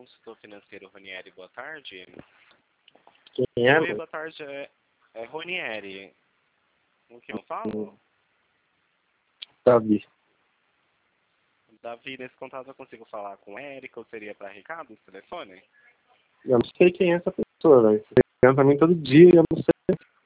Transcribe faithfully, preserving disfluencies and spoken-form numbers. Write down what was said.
consultor financeiro Ronieri, boa tarde. Quem é? Oi, boa tarde. É, é Ronieri. Com quem eu falo? Davi. Davi, nesse contato eu consigo falar com o Érica ou seria para Ricardo esse telefone? Eu não sei quem é essa pessoa, velho. Você liga pra mim todo dia e eu não sei.